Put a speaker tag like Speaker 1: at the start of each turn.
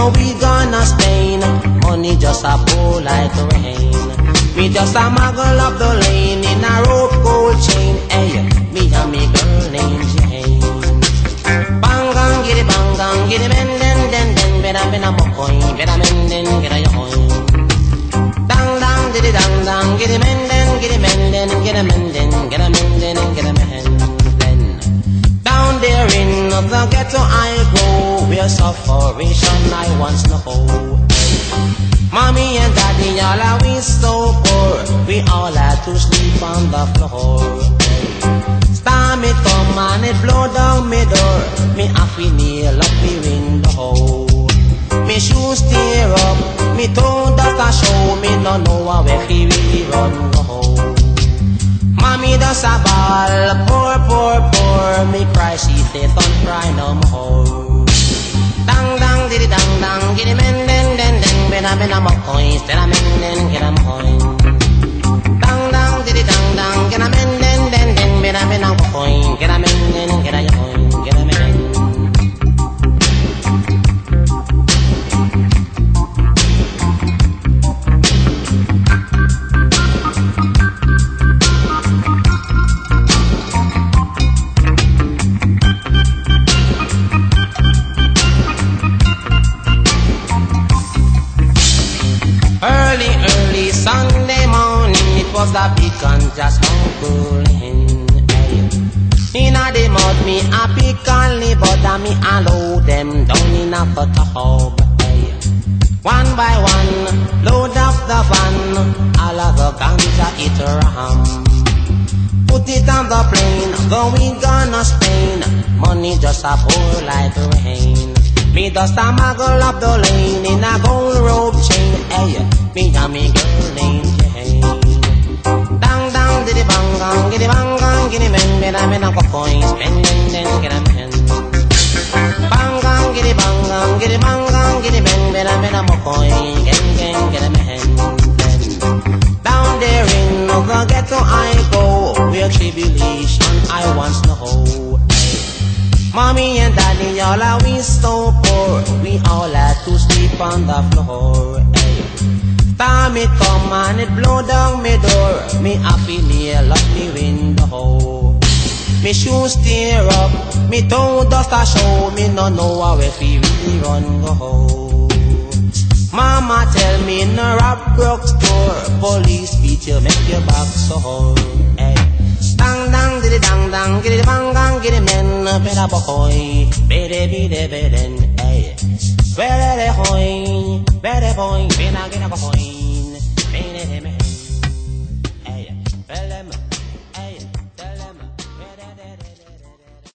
Speaker 1: Go we gonna Spain, money just a pour like rain. Me just a muggle up the lane in a rope gold chain. Hey, me and me girl named Jane. Bangang giddy men den. Better men a mocoin, better men den get a yoin. Dang diddy dang, giddy men den, get a men den, get a men den. Down there in the ghetto I go, where sufferation I once know. Mommy and daddy all are we so poor, we all had to sleep on the floor. Storm it come and it blow down me door, me half we nail up the window. Me shoes tear up, me toe dust a show, me no know where he really run go. Mommy does a ball, poor, me cry she say don't cry no more. Dang diddy dang, giddy men den, ben a mocoin, still a men den, get a mocoin. Dang diddy dang, get a men den, ben a mocoin, get a men den, get a yoin, get a men. Early Sunday morning, it was the beacon just hunkling. Inna the mud, me a pick only, but me a load them down in a tub. One by one, load up the van, all of the ganja it ram. Put it on the plane, going gonna Spain, money just a pour like rain. Me just a muggle up the lane in a gold rope chain. Hey, me and me girl named Jane. Dang diddy bang, giddy men, ben a coin, spend den, get a men. Bang, giddy men, ben a coin, get a men. Down there in the ghetto I go, where tribulation I once know. Mommy and daddy all are we so poor, we all had to sleep on the floor. Time it come and it blow down me door, me happy nail up the window. Me shoes tear up, me toe dust a show, me no know where we really run go. Mama tell me in a rap broke store, police beat you make your back sore. Dang diddy dang, giddy bang, giddy men, better boy, better, hey. Better boy, better get a boy.